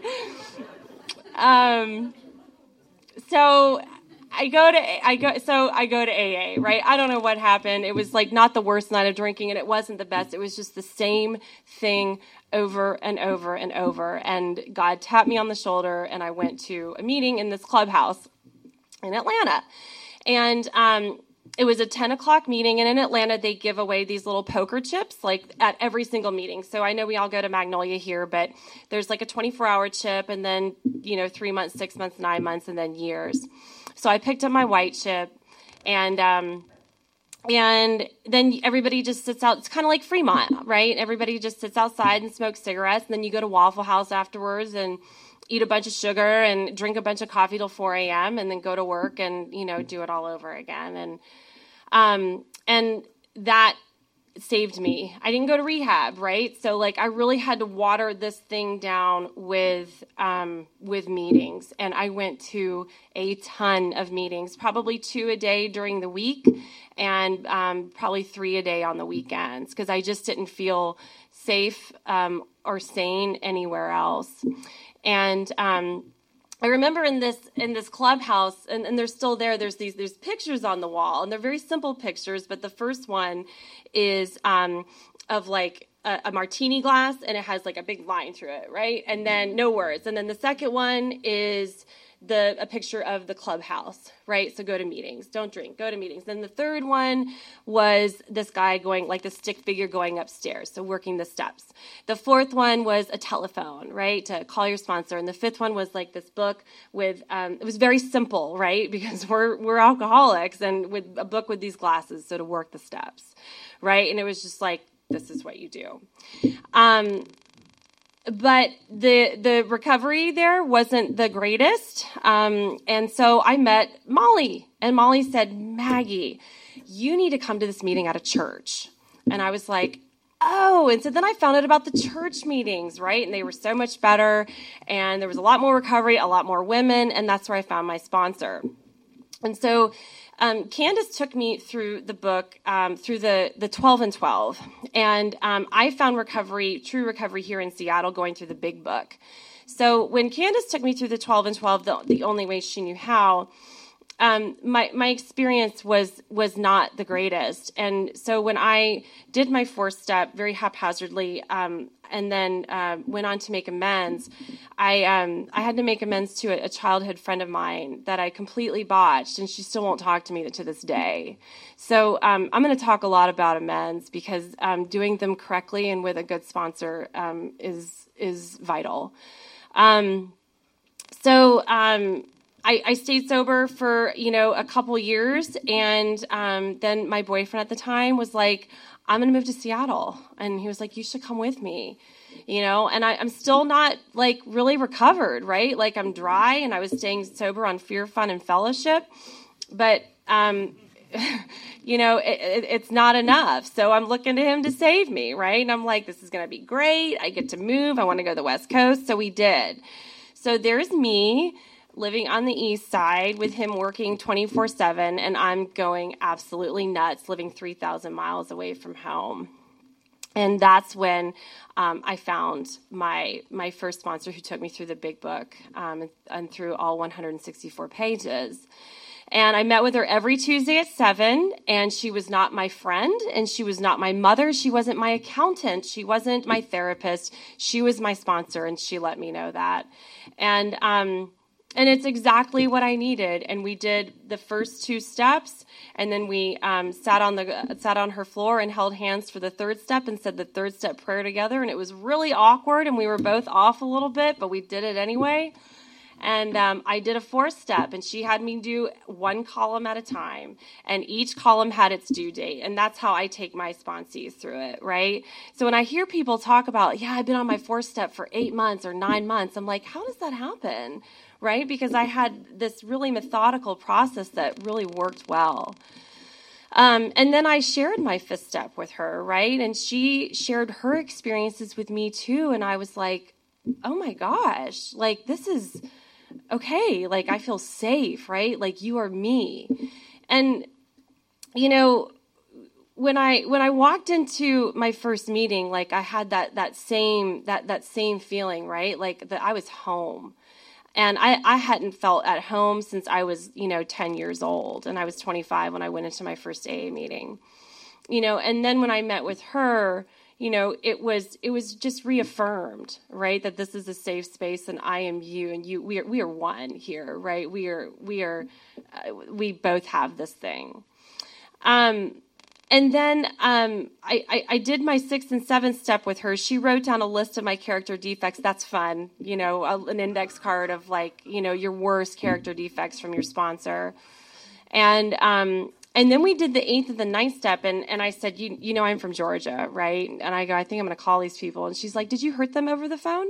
Um. So... I go to I go so I go to A A, right? I don't know what happened. It was like not the worst night of drinking, and it wasn't the best. It was just the same thing over and over and over. And God tapped me on the shoulder, and I went to a meeting in this clubhouse in Atlanta. And um, it was a ten o'clock meeting, and in Atlanta they give away these little poker chips like at every single meeting. So I know we all go to Magnolia here, but there's like a twenty-four hour chip, and then, you know, three months, six months, nine months, and then years. So I picked up my white chip, and um, and then everybody just sits out. It's kind of like Fremont, right? Everybody just sits outside and smokes cigarettes, and then you go to Waffle House afterwards and eat a bunch of sugar and drink a bunch of coffee till four a.m. and then go to work and, you know, do it all over again. And um, and that saved me. I didn't go to rehab, right? So like I really had to water this thing down with um, with meetings, and I went to a ton of meetings, probably two a day during the week, and um, probably three a day on the weekends, because I just didn't feel safe um, or sane anywhere else. And um, I remember in this in this clubhouse, and, and they're still there, there's these there's pictures on the wall, and they're very simple pictures, but the first one is um, of like a, a martini glass, and it has like a big line through it, right? And then no words. And then the second one is the a picture of the clubhouse, right? So go to meetings, don't drink, go to meetings. Then the third one was this guy going, like the stick figure going upstairs, so working the steps. The fourth one was a telephone, right, to call your sponsor. And the fifth one was like this book with, um, it was very simple, right, because we're we're alcoholics, and with a book with these glasses, so to work the steps, right? And it was just like, this is what you do. Um, But the the recovery there wasn't the greatest. Um, and so I met Molly. And Molly said, Maggie, you need to come to this meeting at a church. And I was like, oh. And so then I found out about the church meetings, right? And they were so much better. And there was a lot more recovery, a lot more women. And that's where I found my sponsor. And so Um, Candace took me through the book, um, through the, the twelve and twelve. And um, I found recovery, true recovery here in Seattle, going through the big book. So when Candace took me through the twelve and twelve, the, the only way she knew how, um, my, my experience was, was not the greatest. And so when I did my fourth step very haphazardly, um, and then uh, went on to make amends, I um, I had to make amends to a, a childhood friend of mine that I completely botched, and she still won't talk to me to this day. So um, I'm going to talk a lot about amends, because um, doing them correctly and with a good sponsor um, is is vital. Um, so um, I, I stayed sober for you know a couple years, and um, then my boyfriend at the time was like, I'm going to move to Seattle. And he was like, you should come with me, you know, and I, I'm still not like really recovered, right? Like I'm dry, and I was staying sober on Fear, Fun, and Fellowship, but, um, you know, it, it, it's not enough. So I'm looking to him to save me, right? And I'm like, this is going to be great. I get to move. I want to go to the West Coast. So we did. So there's me living on the east side with him working twenty-four seven, and I'm going absolutely nuts, living three thousand miles away from home. And that's when um, I found my my first sponsor, who took me through the big book um, and, and through all one hundred sixty-four pages. And I met with her every Tuesday at seven, and she was not my friend, and she was not my mother. She wasn't my accountant. She wasn't my therapist. She was my sponsor, and she let me know that. And um And it's exactly what I needed. And we did the first two steps, and then we um, sat on the sat on her floor and held hands for the third step and said the third step prayer together. And it was really awkward, and we were both off a little bit, but we did it anyway. And um, I did a fourth step, and she had me do one column at a time, and each column had its due date. And that's how I take my sponsees through it, right? So when I hear people talk about, yeah, I've been on my fourth step for eight months or nine months, I'm like, how does that happen? Right? Because I had this really methodical process that really worked well. Um, and then I shared my fifth step with her, right? And she shared her experiences with me too. And I was like, oh my gosh, like this is okay. Like I feel safe, right? Like you are me. And, you know, when I when I walked into my first meeting, like I had that that same that that same feeling, right? Like that I was home. And I, I hadn't felt at home since I was, you know, ten years old. And I was twenty-five when I went into my first A A meeting. You know, and then when I met with her, you know, it was it was just reaffirmed, right, that this is a safe space, and I am you, and you we are we are one here, right? We are we are uh, we both have this thing. Um And then um, I, I, I did my sixth and seventh step with her. She wrote down a list of my character defects. That's fun, you know, a, an index card of like, you know, your worst character defects from your sponsor. And um, and then we did the eighth and the ninth step, and, and I said, you you know, I'm from Georgia, right? And I go, I think I'm going to call these people. And she's like, did you hurt them over the phone?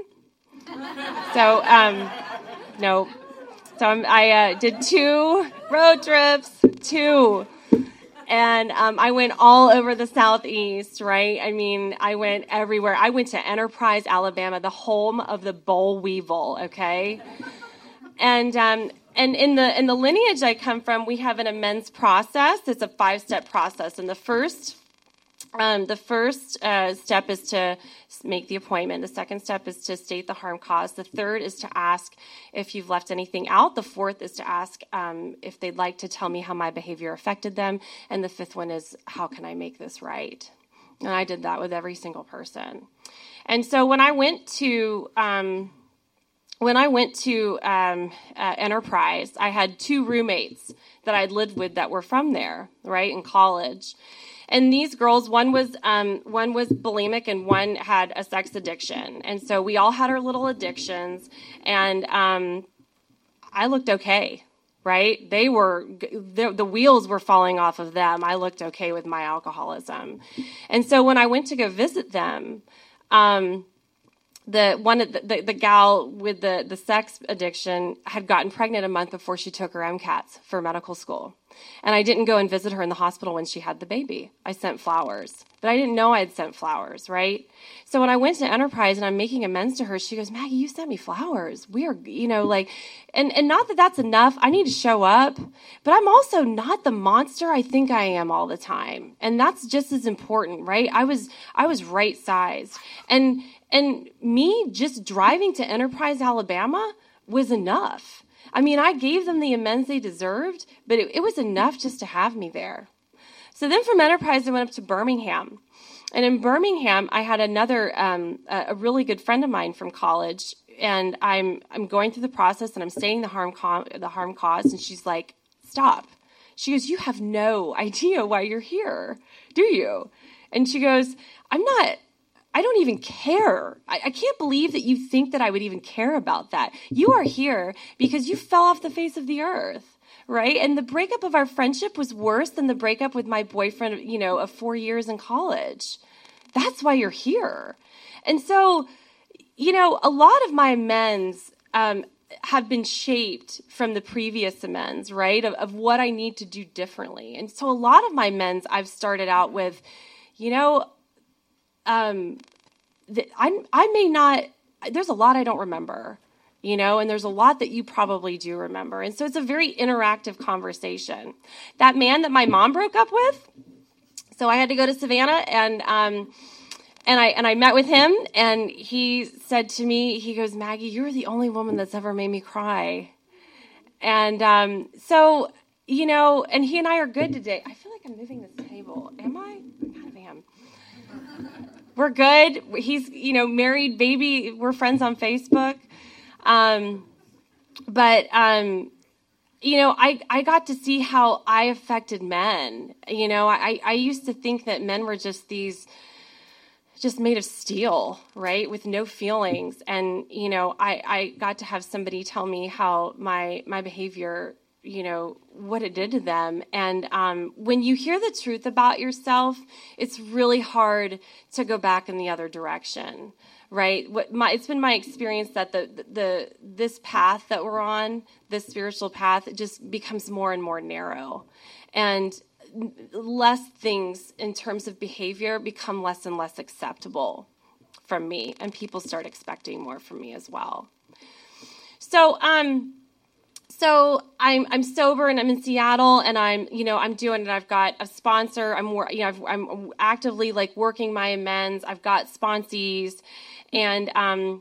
so, um, no. So I'm, I uh, did two road trips, two. And um, I went all over the Southeast, right? I mean, I went everywhere. I went to Enterprise, Alabama, the home of the boll weevil, okay? And um, and in the in the lineage I come from, we have an amends process. It's a five-step process. And the first Um, the first uh, step is to make the appointment. The second step is to state the harm caused. The third is to ask if you've left anything out. The fourth is to ask um, if they'd like to tell me how my behavior affected them. And the fifth one is, how can I make this right? And I did that with every single person. And so when I went to um, when I went to um, uh, Enterprise, I had two roommates that I'd lived with that were from there, right, in college. And these girls, one was um, one was bulimic and one had a sex addiction. And so we all had our little addictions, and um, I looked okay, right? They were, the, the wheels were falling off of them. I looked okay with my alcoholism. And so when I went to go visit them, um, the one the, the, the gal with the, the sex addiction had gotten pregnant a month before she took her MCATs for medical school. And I didn't go and visit her in the hospital when she had the baby. I sent flowers. But I didn't know I had sent flowers, right? So when I went to Enterprise and I'm making amends to her, she goes, Maggie, you sent me flowers. We are, you know, like, and, and not that that's enough. I need to show up. But I'm also not the monster I think I am all the time. And that's just as important, right? I was I was right-sized. And and me just driving to Enterprise, Alabama was enough. I mean, I gave them the amends they deserved, but it, it was enough just to have me there. So then from Enterprise, I went up to Birmingham. And in Birmingham, I had another, um, a really good friend of mine from college. And I'm I'm going through the process, and I'm stating the harm, co- the harm caused. And she's like, stop. She goes, you have no idea why you're here, do you? And she goes, I'm not... I don't even care. I, I can't believe that you think that I would even care about that. You are here because you fell off the face of the earth, right? And the breakup of our friendship was worse than the breakup with my boyfriend, you know, of four years in college. That's why you're here. And so, you know, a lot of my amends um, have been shaped from the previous amends, right, of, of what I need to do differently. And so a lot of my amends I've started out with, you know, Um, the, I, I may not, there's a lot I don't remember, you know, and there's a lot that you probably do remember. And so it's a very interactive conversation. That man that my mom broke up with, so I had to go to Savannah, and, um, and I, and I met with him, and he said to me, he goes, Maggie, you're the only woman that's ever made me cry. And, um, so, you know, and he and I are good today. I feel like I'm moving this table. Am I? I kind of am. We're good. He's, you know, married, baby. We're friends on Facebook. Um, but, um, you know, I, I got to see how I affected men. You know, I, I used to think that men were just these, just made of steel, right, with no feelings. And, you know, I, I got to have somebody tell me how my, my behavior, you know, what it did to them. And um, when you hear the truth about yourself, it's really hard to go back in the other direction, right? What my, it's been my experience that the, the this path that we're on, this spiritual path, it just becomes more and more narrow. And less things in terms of behavior become less and less acceptable from me. And people start expecting more from me as well. So, um... So I'm I'm sober, and I'm in Seattle, and I'm you know I'm doing it. I've got a sponsor. I'm you know I've, I'm actively like working my amends. I've got sponsees, and um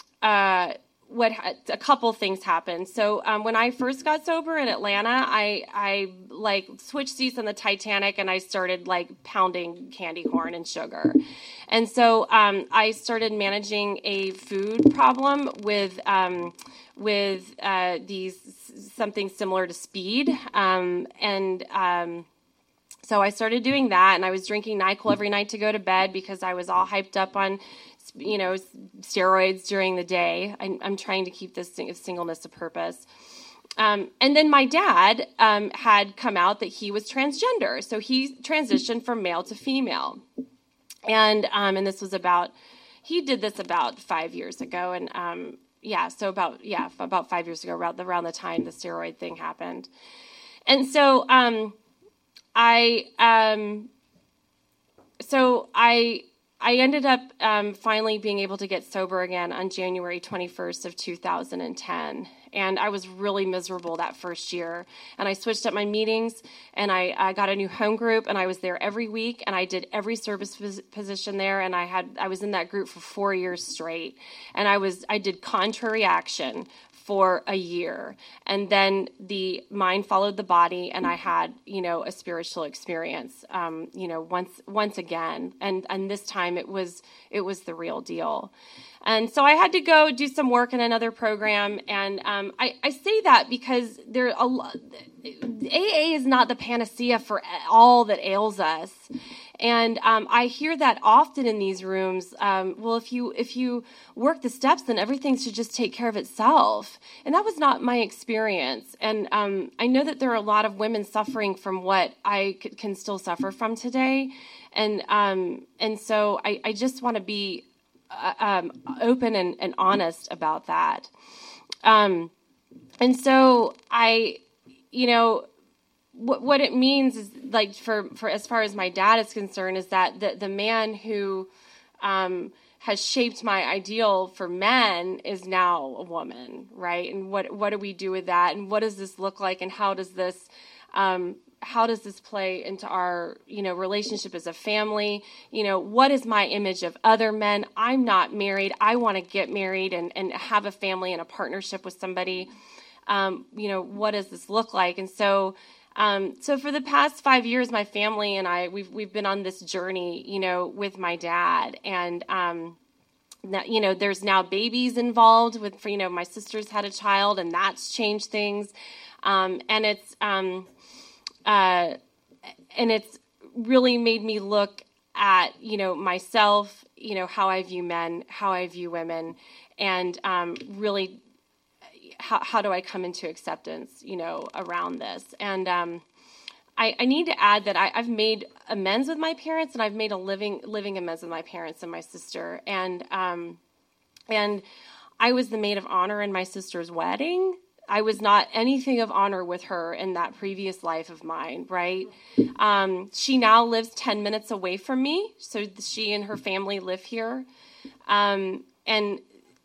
uh what a couple things happened. So um, when I first got sober in Atlanta, I I like switched seats on the Titanic, and I started like pounding candy corn and sugar, and so um, I started managing a food problem with. Um, with uh, these something similar to speed. Um, and um, so I started doing that, and I was drinking NyQuil every night to go to bed because I was all hyped up on, you know, steroids during the day. I, I'm trying to keep this singleness a purpose. Um, and then my dad um, had come out that he was transgender. So he transitioned from male to female. And um, and this was about, he did this about five years ago, and um Yeah, so about yeah about five years ago, around the, around the time the steroid thing happened, and so um, I um, so I I ended up um, finally being able to get sober again on January twenty-first of two thousand ten. And I was really miserable that first year. And I switched up my meetings, and I, I got a new home group, and I was there every week, and I did every service pos- position there, and I had I was in that group for four years straight. And I was I did contrary action for a year, and then the mind followed the body, and I had, you know, a spiritual experience, um, you know, once once again, and and this time it was it was the real deal. And so I had to go do some work in another program, and um, I, I say that because there a lot, A A is not the panacea for all that ails us, and um, I hear that often in these rooms. Um, well, if you if you work the steps, then everything should just take care of itself, and that was not my experience. And um, I know that there are a lot of women suffering from what I c- can still suffer from today, and um, and so I, I just want to be Uh, um, open and, and honest about that. Um, and so I, you know, what, what it means is like for, for as far as my dad is concerned is that the, the man who um, has shaped my ideal for men is now a woman, right? And what, what do we do with that? And what does this look like? And how does this, um, how does this play into our, you know, relationship as a family? You know, what is my image of other men? I'm not married. I want to get married and, and have a family and a partnership with somebody. Um, you know, what does this look like? And so, um, so for the past five years, my family and I, we've, we've been on this journey, you know, with my dad. And, um, now, you know, there's now babies involved with, for, you know, my sister's had a child, and that's changed things. Um, and it's, um, Uh, and it's really made me look at, you know, myself, you know, how I view men, how I view women, and um, really how, how do I come into acceptance, you know, around this. And um, I, I need to add that I, I've made amends with my parents, and I've made a living living amends with my parents and my sister. And um, and I was the maid of honor in my sister's wedding. I was not anything of honor with her in that previous life of mine, right? Um, she now lives ten minutes away from me, so she and her family live here. Um, and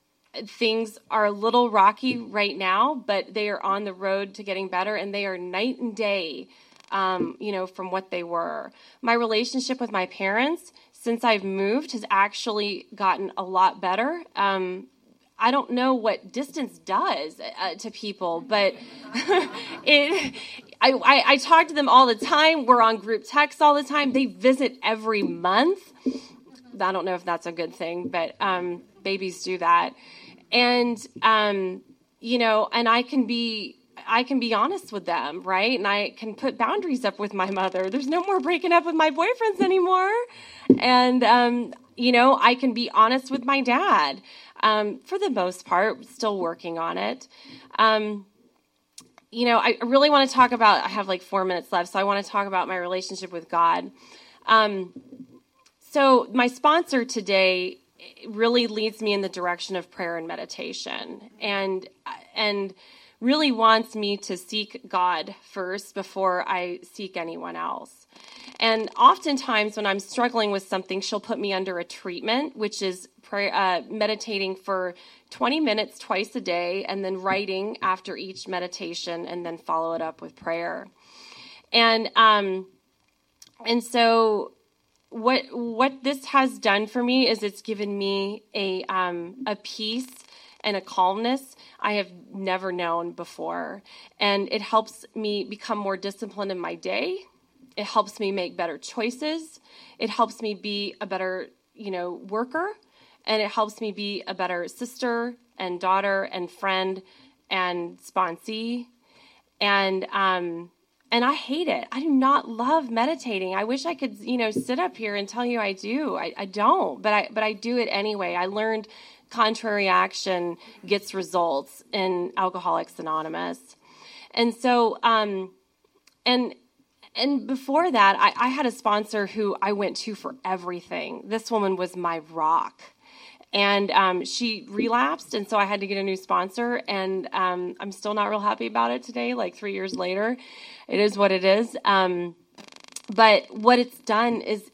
things are a little rocky right now, but they are on the road to getting better, and they are night and day, um, you know, from what they were. My relationship with my parents, since I've moved, has actually gotten a lot better. Um, I don't know what distance does uh, to people, but it. I, I, I talk to them all the time. We're on group text all the time. They visit every month. I don't know if that's a good thing, but um, babies do that. And um, you know, and I can be I can be honest with them, right? And I can put boundaries up with my mother. There's no more breaking up with my boyfriends anymore. And um, you know, I can be honest with my dad. Um, for the most part, still working on it. Um, you know, I really want to talk about, I have like four minutes left, so I want to talk about my relationship with God. Um, so my sponsor today really leads me in the direction of prayer and meditation, and and really wants me to seek God first before I seek anyone else. And oftentimes when I'm struggling with something, she'll put me under a treatment, which is prayer, uh, meditating for twenty minutes twice a day, and then writing after each meditation, and then follow it up with prayer. And um, and so what what this has done for me is it's given me a um, a peace and a calmness I have never known before, and it helps me become more disciplined in my day. It helps me make better choices. It helps me be a better, you know, worker, and it helps me be a better sister and daughter and friend and sponsee. And um, and I hate it. I do not love meditating. I wish I could, you know, sit up here and tell you I do. I, I don't, but I but I do it anyway. I learned contrary action gets results in Alcoholics Anonymous, and so um, and. And before that, I, I had a sponsor who I went to for everything. This woman was my rock. And um, she relapsed, and so I had to get a new sponsor. And um, I'm still not real happy about it today, like three years later. It is what it is. Um, but what it's done is it's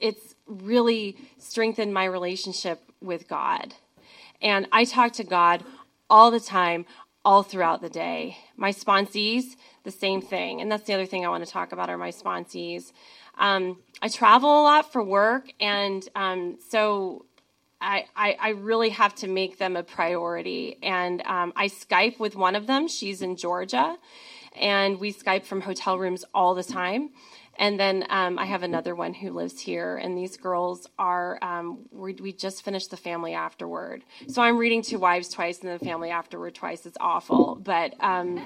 really strengthened my relationship with God. And I talk to God all the time, all throughout the day. My sponsees, the same thing. And that's the other thing I want to talk about are my sponsees. Um, I travel a lot for work, and um, so I, I, I really have to make them a priority. And um, I Skype with one of them. She's in Georgia, and we Skype from hotel rooms all the time. And then um, I have another one who lives here, and these girls are, um, we, we just finished The Family Afterward. So I'm reading Two Wives twice and The Family Afterward twice. It's awful, but um,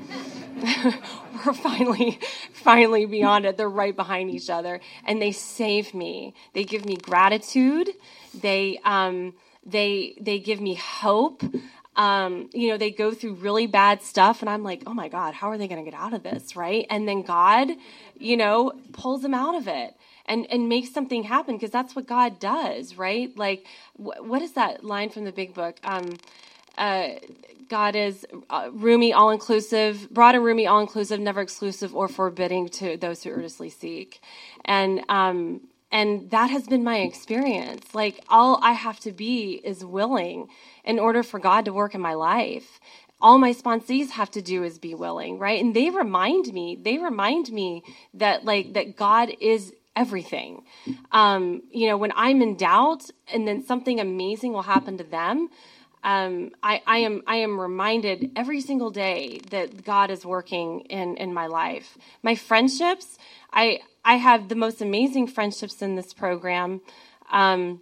we're finally, finally beyond it. They're right behind each other, and they save me. They give me gratitude. They, um, they, they give me hope. Um, you know, they go through really bad stuff, and I'm like, oh my God, how are they going to get out of this, right? And then God, you know, pulls them out of it and, and makes something happen, because that's what God does, right? Like, wh- what is that line from the Big Book? Um, uh, God is uh, roomy, all-inclusive, broad and roomy, all-inclusive, never exclusive or forbidding to those who earnestly seek. And um, and that has been my experience. Like, all I have to be is willing in order for God to work in my life. All my sponsees have to do is be willing, right? And they remind me, they remind me that like, that God is everything. Um, you know, when I'm in doubt and then something amazing will happen to them, um, I, I am, I am reminded every single day that God is working in, in my life. My friendships, I, I have the most amazing friendships in this program. Um,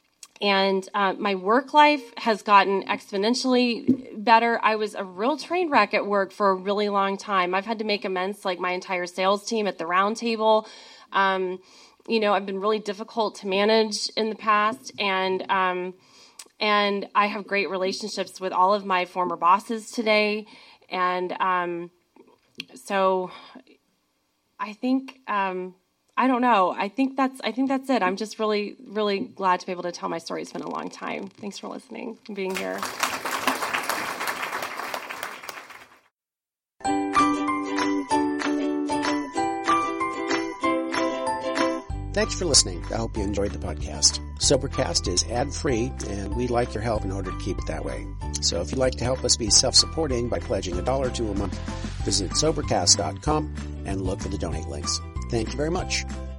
And uh, my work life has gotten exponentially better. I was a real train wreck at work for a really long time. I've had to make amends, like my entire sales team at the round table. Um, you know, I've been really difficult to manage in the past, and um, and I have great relationships with all of my former bosses today. And um, so I think... Um, I don't know. I think that's I think that's it. I'm just really, really glad to be able to tell my story. It's been a long time. Thanks for listening and being here. Thanks for listening. I hope you enjoyed the podcast. Sobercast is ad-free, and we'd like your help in order to keep it that way. So if you'd like to help us be self-supporting by pledging a dollar to a month, visit Sobercast dot com and look for the donate links. Thank you very much.